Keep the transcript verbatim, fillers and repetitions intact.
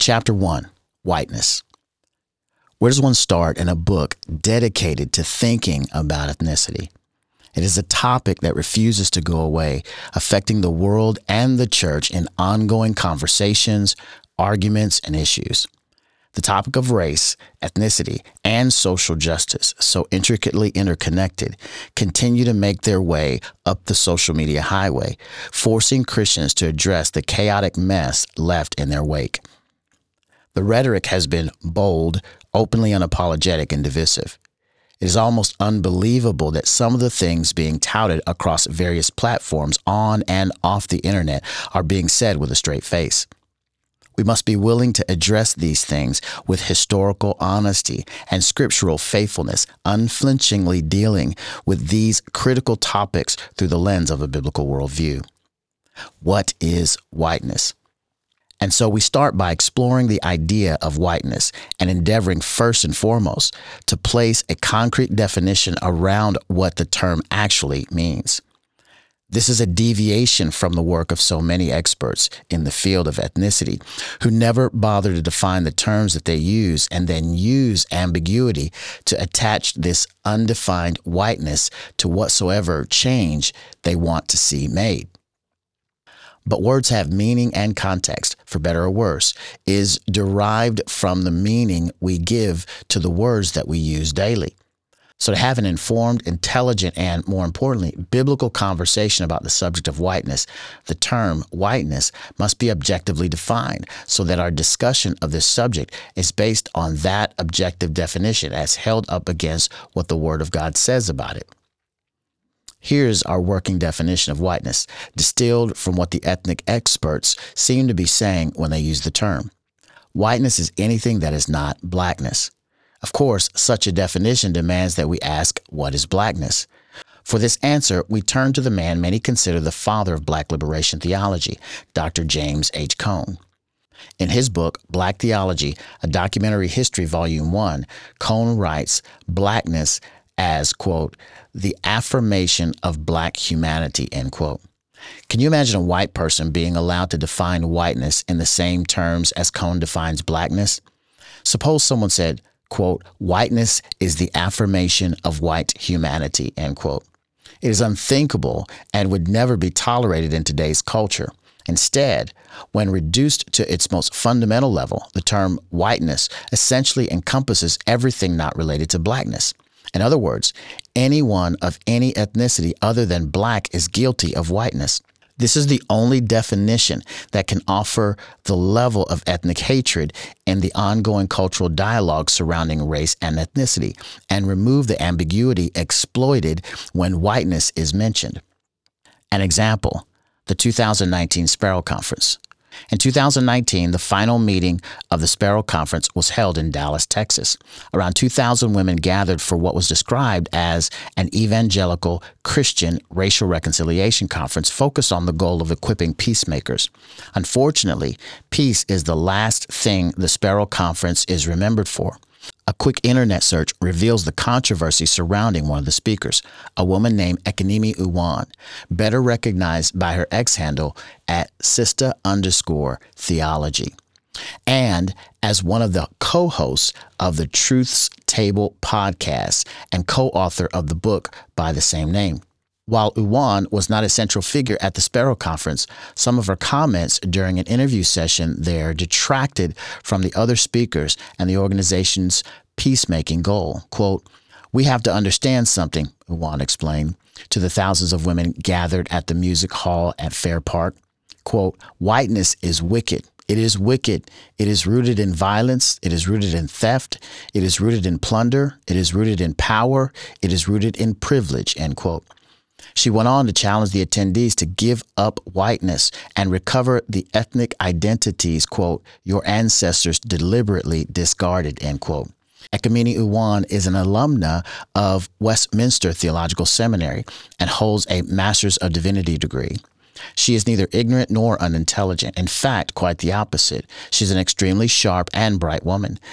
Chapter one, Whiteness. Where does one start in a book dedicated to thinking about ethnicity? It is a topic that refuses to go away, affecting the world and the church in ongoing conversations, arguments, and issues. The topic of race, ethnicity, and social justice, so intricately interconnected, continue to make their way up the social media highway, forcing Christians to address the chaotic mess left in their wake. The rhetoric has been bold, openly unapologetic, and divisive. It is almost unbelievable that some of the things being touted across various platforms on and off the internet are being said with a straight face. We must be willing to address these things with historical honesty and scriptural faithfulness, unflinchingly dealing with these critical topics through the lens of a biblical worldview. What is whiteness? And so we start by exploring the idea of whiteness and endeavoring first and foremost to place a concrete definition around what the term actually means. This is a deviation from the work of so many experts in the field of ethnicity who never bother to define the terms that they use and then use ambiguity to attach this undefined whiteness to whatsoever change they want to see made. But words have meaning and context, for better or worse, is derived from the meaning we give to the words that we use daily. So to have an informed, intelligent, and more importantly, biblical conversation about the subject of whiteness, the term whiteness must be objectively defined so that our discussion of this subject is based on that objective definition as held up against what the Word of God says about it. Here's our working definition of whiteness, distilled from what the ethnic experts seem to be saying when they use the term. Whiteness is anything that is not blackness. Of course, such a definition demands that we ask, what is blackness? For this answer, we turn to the man many consider the father of black liberation theology, Doctor James H. Cone. In his book, Black Theology, A Documentary History, Volume one, Cone writes, blackness as, quote, the affirmation of black humanity, end quote. Can you imagine a white person being allowed to define whiteness in the same terms as Cone defines blackness? Suppose someone said, quote, whiteness is the affirmation of white humanity, end quote. It is unthinkable and would never be tolerated in today's culture. Instead, when reduced to its most fundamental level, the term whiteness essentially encompasses everything not related to blackness. In other words, anyone of any ethnicity other than black is guilty of whiteness. This is the only definition that can offer the level of ethnic hatred in the ongoing cultural dialogue surrounding race and ethnicity and remove the ambiguity exploited when whiteness is mentioned. An example, the two thousand nineteen Sparrow Conference. In two thousand nineteen, the final meeting of the Sparrow Conference was held in Dallas, Texas. Around two thousand women gathered for what was described as an evangelical Christian racial reconciliation conference focused on the goal of equipping peacemakers. Unfortunately, peace is the last thing the Sparrow Conference is remembered for. A quick internet search reveals the controversy surrounding one of the speakers, a woman named Ekanemi Uwan, better recognized by her X-handle at Sista underscore theology, and as one of the co-hosts of the Truth's Table podcast and co-author of the book by the same name. While Uwan was not a central figure at the Sparrow Conference, some of her comments during an interview session there detracted from the other speakers and the organization's peacemaking goal. Quote, we have to understand something, Uwan explained to the thousands of women gathered at the music hall at Fair Park. Quote, whiteness is wicked. It is wicked. It is rooted in violence. It is rooted in theft. It is rooted in plunder. It is rooted in power. It is rooted in privilege, end quote. She went on to challenge the attendees to give up whiteness and recover the ethnic identities, quote, your ancestors deliberately discarded, end quote. Ekamini Uwan is an alumna of Westminster Theological Seminary and holds a Master's of Divinity degree. She is neither ignorant nor unintelligent. In fact, quite the opposite. She's an extremely sharp and bright woman.